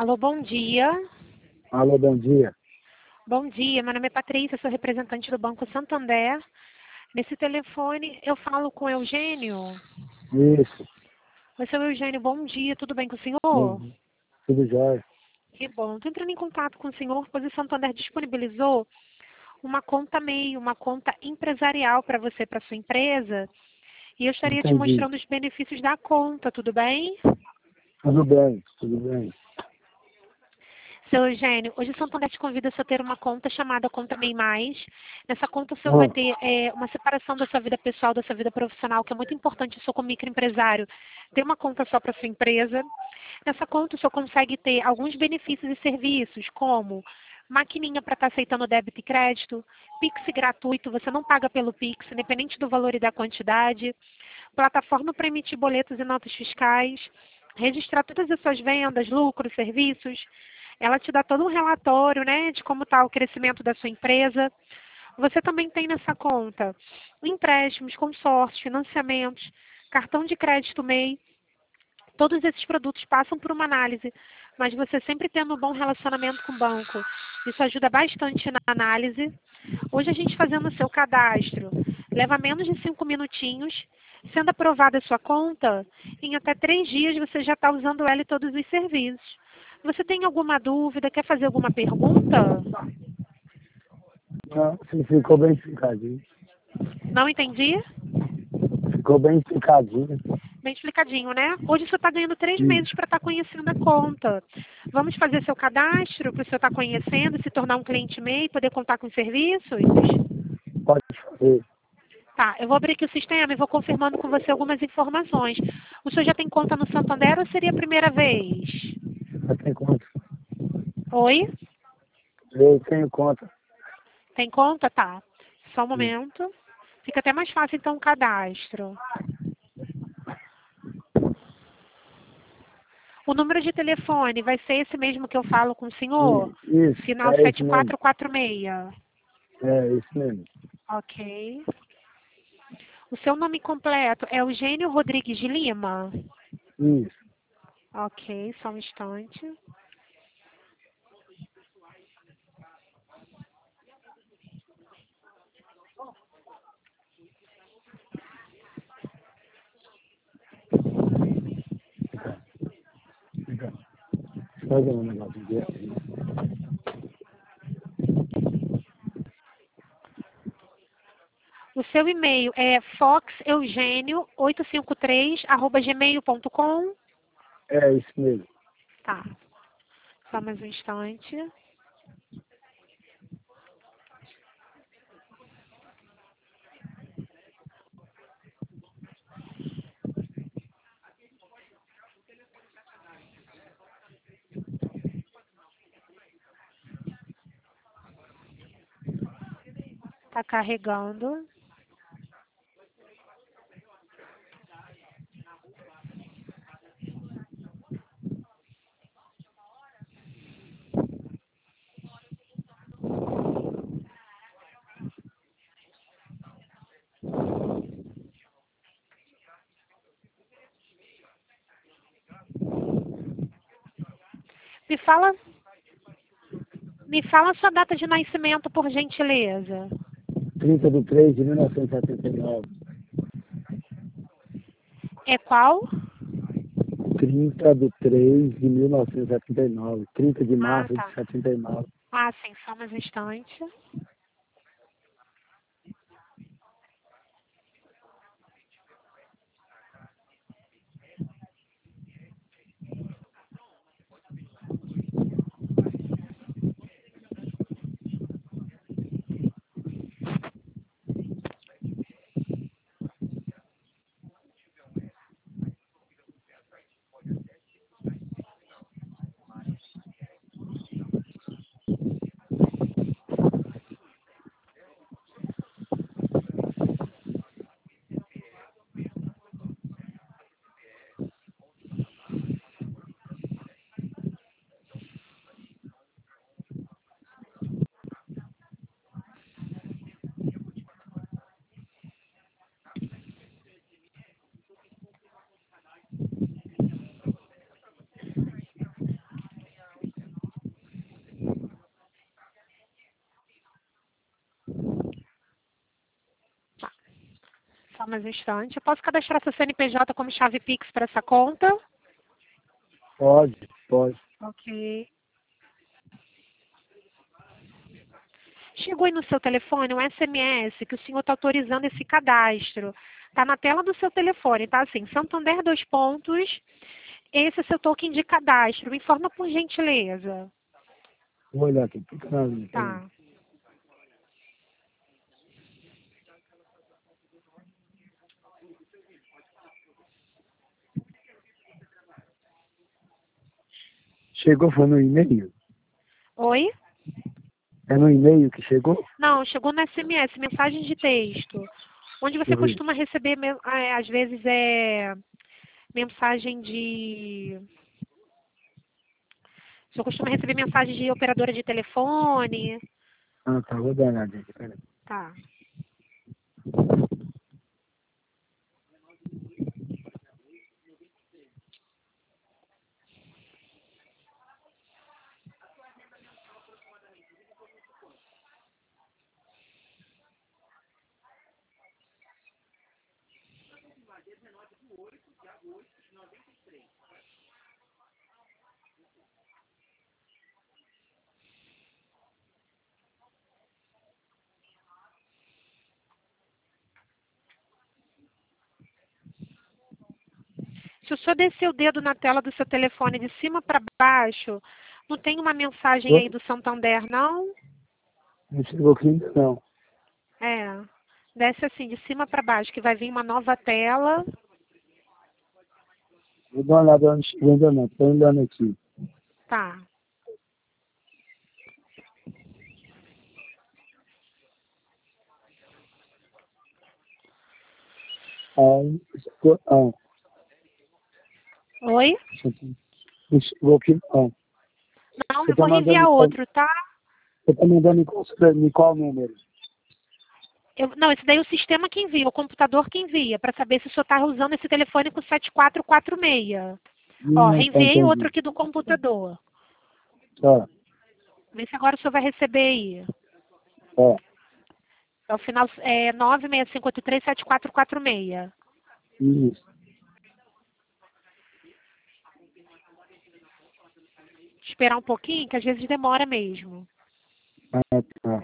Alô, bom dia. Alô, bom dia. Bom dia, meu nome é Patrícia, sou representante do Banco Santander. Nesse telefone eu falo com o Eugênio. Isso. Oi, seu Eugênio, bom dia, tudo bem com o Bom, senhor? tudo jóia. Que bom. Estou entrando em contato com o senhor, pois o Santander disponibilizou uma conta MEI, uma conta empresarial para você, para sua empresa. E eu estaria te Entendi. mostrando os benefícios da conta, tudo bem? Tudo bem, tudo bem. Seu Eugênio, hoje o Santander te convida a ter uma conta chamada Conta MEI Mais. Nessa conta o senhor vai Ah, ter uma separação da sua vida pessoal, da sua vida profissional, que é muito importante o senhor como microempresário ter uma conta só para sua empresa. Nessa conta o senhor consegue ter alguns benefícios e serviços, como maquininha para estar aceitando débito e crédito, Pix gratuito, você não paga pelo Pix, independente do valor e da quantidade, plataforma para emitir boletos e notas fiscais, registrar todas as suas vendas, lucros, serviços. Ela te dá todo um relatório, né, de como está o crescimento da sua empresa. Você também tem nessa conta empréstimos, consórcios, financiamentos, cartão de crédito MEI. Todos esses produtos passam por uma análise, mas você sempre tendo um bom relacionamento com o banco. Isso ajuda bastante na análise. Hoje a gente fazendo o seu cadastro leva menos de 5 minutinhos. Sendo aprovada a sua conta, em até 3 dias você já está usando ela e todos os serviços. Você tem alguma dúvida? Quer fazer alguma pergunta? sim, ficou bem explicadinho. Não entendi? Ficou bem explicadinho. Bem explicadinho, né? Hoje você está ganhando 3 meses Isso. para estar conhecendo a conta. Vamos fazer seu cadastro para o senhor estar conhecendo, se tornar um cliente MEI, poder contar com os serviços? Pode fazer. Tá, eu vou abrir aqui o sistema e vou confirmando com você algumas informações. O senhor já tem conta no Santander ou seria a primeira vez? Eu tenho conta. Oi? Eu tenho conta. Tem conta? Tá. Só um Sim. momento. Fica até mais fácil então o cadastro. O número de telefone vai ser esse mesmo que eu falo com o senhor? Isso, Final é isso mesmo. 7446. É isso mesmo. Ok. O seu nome completo é Eugênio Rodrigues de Lima? Isso. Ok, só um instante. Fica. Faz um negócio aqui. O seu e-mail é foxeugenio853@gmail.com? É isso mesmo. Tá, só mais um instante. Tá carregando. Me fala, me fala a sua data de nascimento, por gentileza. 30/3/1979. É qual? 30/3/1979. 30 de março de Tá. 79. Sim, só mais um instante. Só mais um instante. Eu posso cadastrar seu CNPJ como chave Pix para essa conta? Pode, pode. Ok. Chegou aí no seu telefone um SMS que o senhor está autorizando esse cadastro. Está na tela do seu telefone, tá assim, Santander, dois pontos. Esse é seu token de cadastro. Me informa por gentileza. Vou olhar aqui. Fica na linha, peraí. Tá. Chegou, foi no e-mail? Oi? É no e-mail que chegou? Não, chegou no SMS, mensagem de texto. Onde Deixa você eu ver. costuma receber, às vezes, mensagem de... Você costuma receber mensagem de operadora de telefone? Ah, tá, vou dar uma olhada aqui, peraí. Tá. Se o senhor descer o dedo na tela do seu telefone de cima para baixo, não tem uma mensagem Oi? aí do Santander, não? Não chegou aqui ainda não. É. Desce assim, de cima para baixo, que vai vir uma nova tela. Vou dar uma olhada, não chegou ainda não. Tô olhando aqui. Tá. Oi? Não chegou aqui não. Não, Você eu tá vou mandando reenviar outro, tá? em qual número? Não, esse daí é o sistema que envia, o computador que envia, para saber se o senhor está usando esse telefone com 7446. Ó, Tá, reenviei outro entendi. aqui do computador. Tá, Vê se agora o senhor vai receber aí. tá. É o final 965837446. Isso. Esperar um pouquinho, que às vezes demora mesmo. Ah, tá.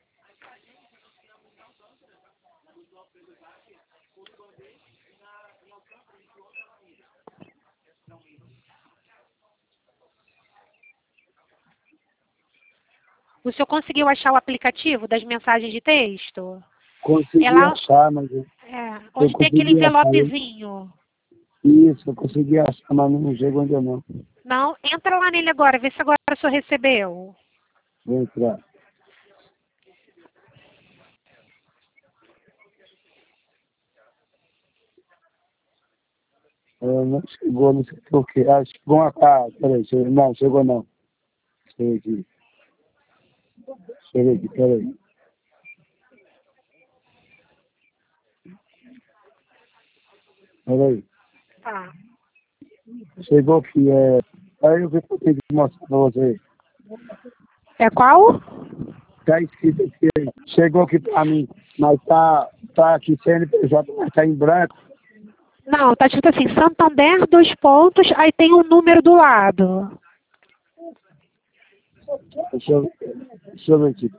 O senhor conseguiu achar o aplicativo das mensagens de texto? É Consegui lá, achar, mas eu onde tem aquele consegui achar. envelopezinho. Isso, eu consegui achar, mas não chegou ainda não. Não, entra lá nele agora, vê se agora o senhor recebeu. Vou entrar. Não chegou, não sei por quê. Ah, chegou uma carta. Peraí, chegou, não, chegou não. Chegou aqui. Chegou aqui, peraí. Peraí. Tá. Chegou aqui, Aí eu vi que eu tenho que mostrar pra você. É qual? Tá escrito aqui, chegou aqui pra mim, mas tá aqui CNPJ, mas tá em branco. Não, tá escrito assim, Santander, dois pontos, aí tem um número do lado. Deixa eu ver aqui.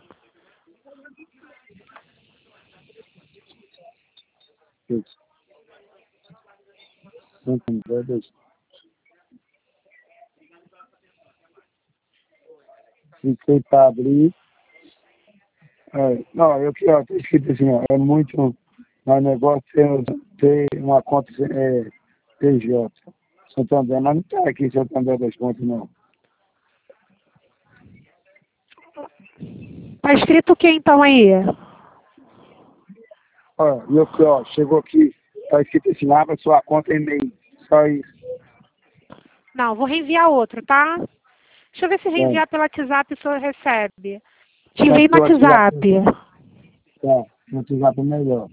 Isso. Santander, cliquei para abrir. Não, eu aqui, ó, tá escrito assim, ó, é muito mais negócio ter uma conta PJ. Santander, mas não tá aqui Santander das contas, não. Tá escrito o que então aí? E eu aqui, ó, chegou aqui, tá escrito assim, abra sua conta e-mail. Só isso. Não, vou reenviar outro, tá? Deixa eu ver se Tá, reenviar pelo WhatsApp o senhor recebe. Te tá, enviei no pelo WhatsApp, WhatsApp. tá, no WhatsApp é melhor.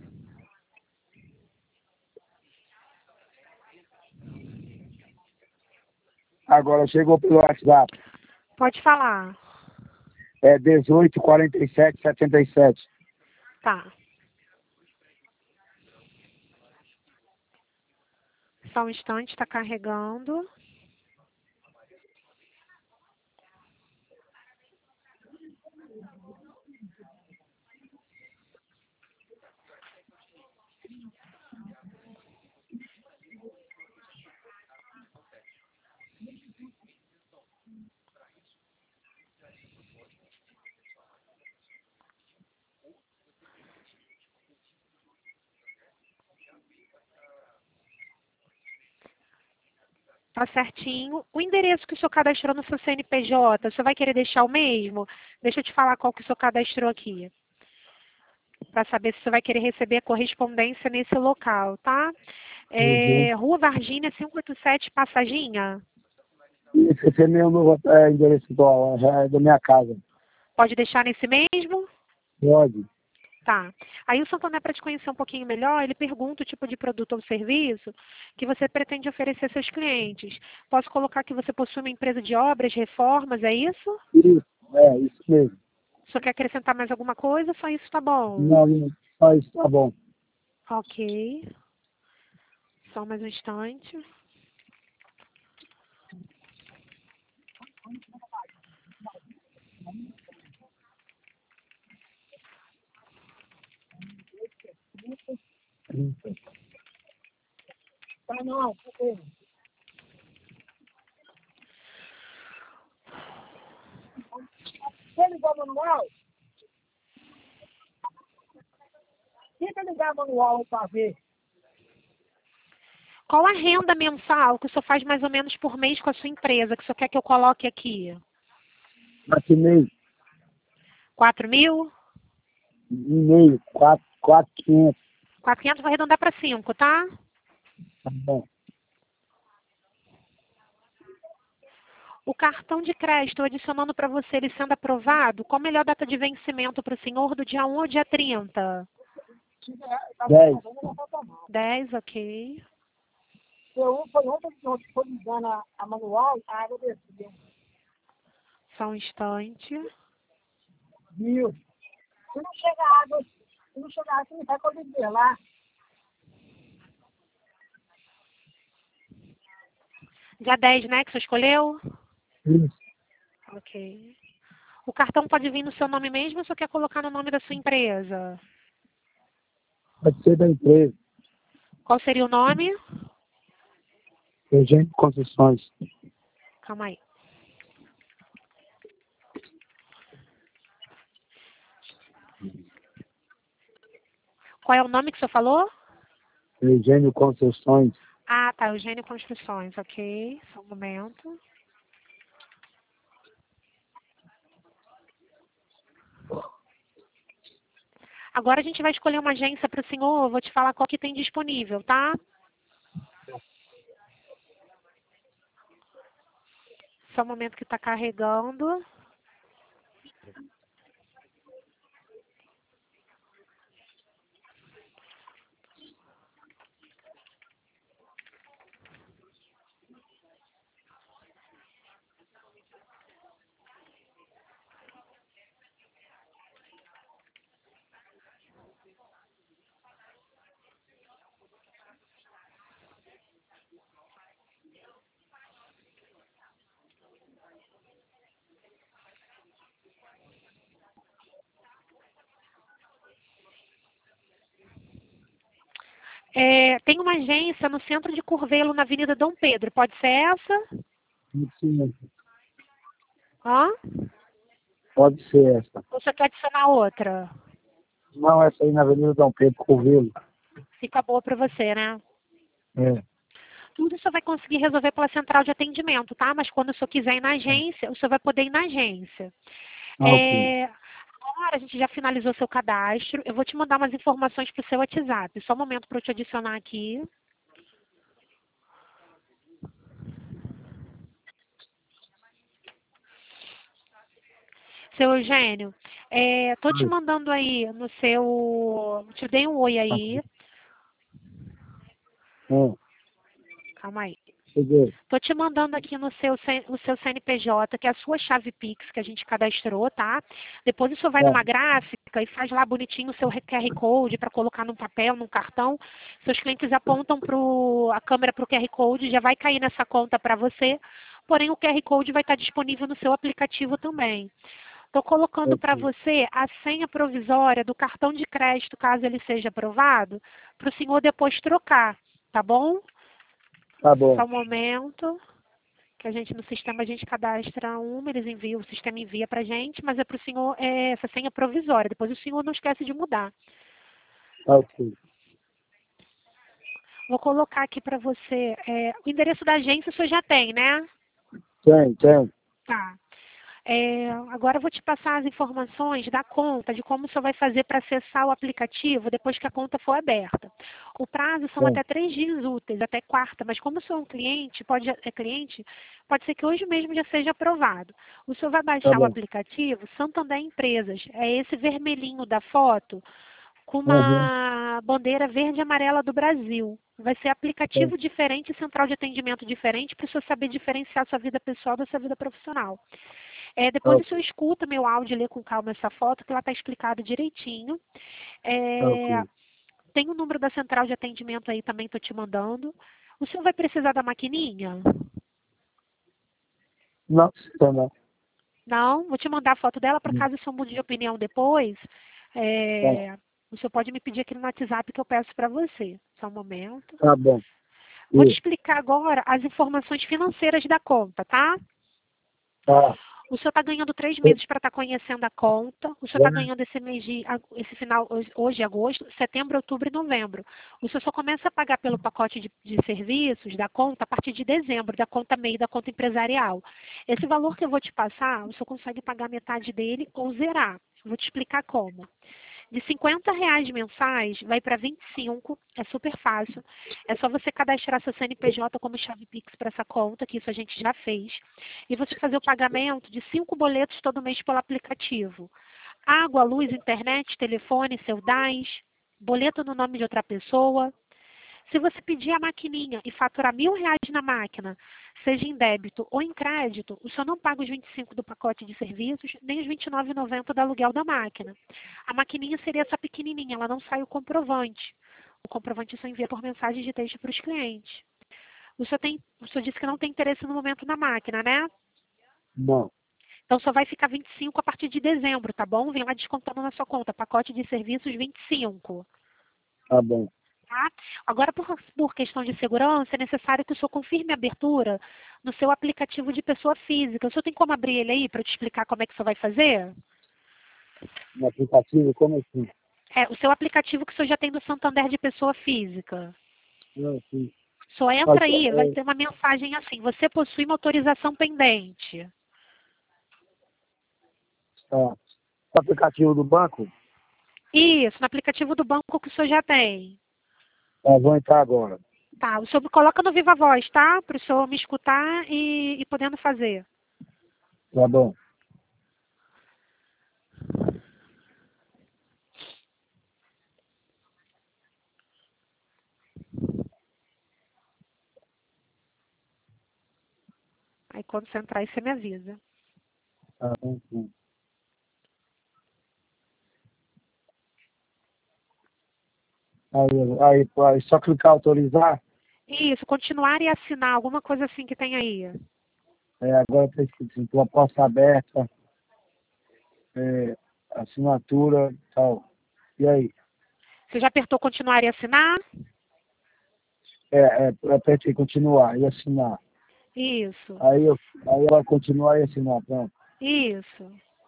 Agora chegou pelo WhatsApp, Pode falar. é 18 47 77. Tá. Só um instante, está carregando. Tá certinho. O endereço que o senhor cadastrou no seu CNPJ, o senhor vai querer deixar o mesmo? Deixa eu te falar qual que o senhor cadastrou aqui, para saber se você vai querer receber a correspondência nesse local, tá? Uhum. Rua Varginha, 587, Passaginha. Esse é meu novo endereço atual, é da minha casa. Pode deixar nesse mesmo? Pode. Tá. Aí o Santander, para te conhecer um pouquinho melhor, ele pergunta o tipo de produto ou serviço que você pretende oferecer aos seus clientes. Posso colocar que você possui uma empresa de obras, reformas, é isso? Isso mesmo. O senhor quer acrescentar mais alguma coisa? Só isso tá bom. Não, só isso tá bom. Ok. Só mais um instante. Tá não, quer ligar manual? Tenta ligar manual para ver. Qual a renda mensal que o senhor faz mais ou menos por mês com a sua empresa, que o senhor quer que eu coloque aqui? Assinei 4.000? e-mail, 4.500. 4.500, vou arredondar para 5, tá? Tá bom. O cartão de crédito, adicionando para você, ele sendo aprovado, qual a melhor data de vencimento para o senhor, do dia 1 ou dia 30? 10. 10, ok. Foi ontem que nós foi ligando a manual, a água desceu. Só um instante. Viu? Se não chega água, se não chegar água, não vai conseguir lá. Dia 10, né, que você escolheu? Isso. Ok. O cartão pode vir no seu nome mesmo ou você quer colocar no nome da sua empresa? Pode ser da empresa. Qual seria o nome? Eugênio Concessões. Calma aí. Qual é o nome que o senhor falou? Eugênio Concessões. Ah, tá. Eugênio Construções, ok. Só um momento. Agora a gente vai escolher uma agência para o senhor. Eu vou te falar qual que tem disponível, tá? Só um momento que está carregando. Tem uma agência no centro de Curvelo, na Avenida Dom Pedro. Pode ser essa? Sim, Hã? pode ser essa. Ou você quer adicionar outra? Não, essa aí na Avenida Dom Pedro, Corvelo. Fica boa para você, né? É. Tudo o senhor vai conseguir resolver pela central de atendimento, tá? Mas quando o senhor quiser ir na agência, o senhor vai poder ir na agência. Ok. Agora a gente já finalizou seu cadastro. Eu vou te mandar umas informações para o seu WhatsApp. Só um momento para eu te adicionar aqui. Seu Eugênio, tô te mandando aí no seu... Te dei um oi aí. É. Calma aí. Cheguei. Estou te mandando aqui no o seu CNPJ, que é a sua chave Pix que a gente cadastrou, tá? Depois o senhor vai Tá. numa gráfica e faz lá bonitinho o seu QR Code para colocar num papel, num cartão. Seus clientes apontam a câmera para o QR Code, já vai cair nessa conta para você. Porém, o QR Code vai estar disponível no seu aplicativo também. Estou colocando para Ok. você a senha provisória do cartão de crédito, caso ele seja aprovado, para o senhor depois trocar, tá bom? Tá Só bom. um momento, que a gente no sistema a gente cadastra uma, eles enviam, o sistema envia para a gente, mas é para o senhor essa senha provisória. Depois o senhor não esquece de mudar. Ok. Vou colocar aqui para você o endereço da agência, o senhor já tem, né? Tem. Tá. Agora eu vou te passar as informações da conta, de como o senhor vai fazer para acessar o aplicativo depois que a conta for aberta. O prazo são Tem. até 3 dias úteis, até quarta, mas como o senhor é um cliente, pode ser que hoje mesmo já seja aprovado. O senhor vai Tá baixar o bom. aplicativo Santander Empresas, é esse vermelhinho da foto, com Uhum. uma bandeira verde e amarela do Brasil. Vai ser Tem. aplicativo diferente e central de atendimento diferente para o senhor saber diferenciar sua vida pessoal da sua vida profissional. Depois o Ok. senhor escuta meu áudio e lê com calma essa foto, que ela está explicada direitinho. É, Ok. tem o número da central de atendimento aí também, estou te mandando. O senhor vai precisar da maquininha? Não, precisa não. Não? Vou te mandar a foto dela para Hum. caso o senhor mude de opinião depois. Tá. O senhor pode me pedir aqui no WhatsApp que eu peço para você. Só um momento. Tá bom. Vou te Isso. explicar agora as informações financeiras da conta, tá? Tá. O senhor está ganhando 3 meses para estar conhecendo a conta. O senhor está Né? ganhando esse mês esse final, hoje, agosto, setembro, outubro e novembro. O senhor só começa a pagar pelo pacote de serviços da conta a partir de dezembro, da conta MEI, da conta empresarial. Esse valor que eu vou te passar, o senhor consegue pagar metade dele ou zerar. Vou te explicar como. De R$ 50 mensais, vai para 25, é super fácil. É só você cadastrar seu CNPJ como chave Pix para essa conta, que isso a gente já fez. E você fazer o pagamento de 5 boletos todo mês pelo aplicativo. Água, luz, internet, telefone, seu DAS, boleto no nome de outra pessoa. Se você pedir a maquininha e faturar R$ 1.000 na máquina, seja em débito ou em crédito, o senhor não paga os 25 do pacote de serviços, nem os R$ 29,90 do aluguel da máquina. A maquininha seria essa pequenininha, ela não sai o comprovante. O comprovante só envia por mensagem de texto para os clientes. O senhor disse que não tem interesse no momento na máquina, né? Não. Então só vai ficar 25 a partir de dezembro, tá bom? Vem lá descontando na sua conta, pacote de serviços 25. Tá bom. Tá? Agora, por questão de segurança, é necessário que o senhor confirme a abertura no seu aplicativo de pessoa física. O senhor tem como abrir ele aí para eu te explicar como é que o senhor vai fazer? No aplicativo, como assim? O seu aplicativo que o senhor já tem do Santander de pessoa física. Não, sim. Só Mas, entra aí, vai ter uma mensagem assim, você possui uma autorização pendente. tá. O aplicativo do banco? Isso, no aplicativo do banco que o senhor já tem. Vou entrar agora. Tá, o senhor me coloca no Viva Voz, tá? Para o senhor me escutar e podendo fazer. Tá bom. Aí quando você entrar aí, você me avisa. Tá bom, sim. Aí, só clicar autorizar. Isso, continuar e assinar, alguma coisa assim que tem aí. Agora está escrito assim, proposta aberta, é, assinatura tal. E aí? Você já apertou continuar e assinar? Apertei continuar e assinar. Isso, Aí ela continuar e assinar, pronto. isso.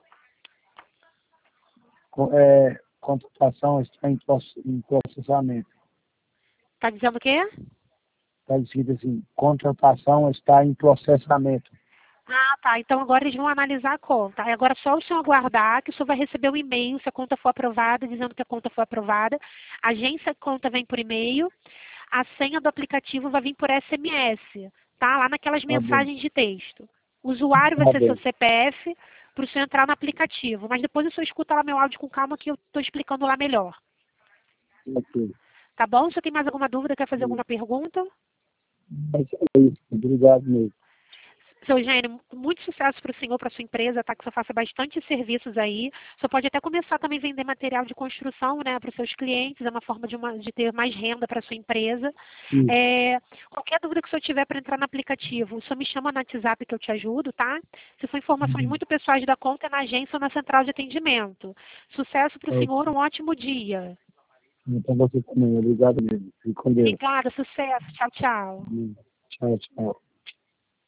Contratação está em processamento. Tá dizendo o quê? Está escrito assim, contratação está em processamento. Ah, tá. Então agora eles vão analisar a conta. Aí agora é só o senhor aguardar que o senhor vai receber um e-mail se a conta for aprovada, dizendo que a conta foi aprovada. A agência a conta vem por e-mail. A senha do aplicativo vai vir por SMS, tá? Lá naquelas Tá bom, mensagens de texto. O usuário vai tá ser seu bom. CPF para o senhor entrar no aplicativo. Mas depois o senhor escuta lá meu áudio com calma que eu estou explicando lá melhor. Ok. Tá bom? Se você tem mais alguma dúvida, quer fazer alguma pergunta? É isso aí. Obrigado mesmo. Seu Eugênio, muito sucesso para o senhor, para a sua empresa, tá? Que você faça bastante serviços aí. Você pode até começar também a vender material de construção, né, para os seus clientes, é uma forma de ter mais renda para a sua empresa. Sim. Qualquer dúvida que o senhor tiver para entrar no aplicativo, o senhor me chama no WhatsApp que eu te ajudo, tá? Se for informações muito pessoais da conta, é na agência ou na central de atendimento. Sucesso para o senhor, um ótimo dia. Então você também. Obrigado mesmo. Fique com Deus. Obrigada, sucesso. Tchau, tchau. Tchau, tchau.